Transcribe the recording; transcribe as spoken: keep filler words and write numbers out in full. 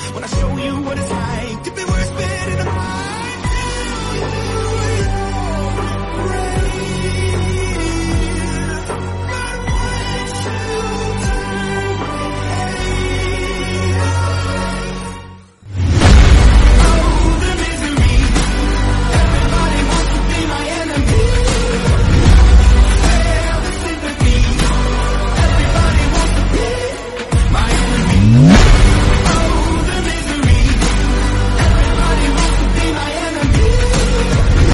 when I show you what it's like to be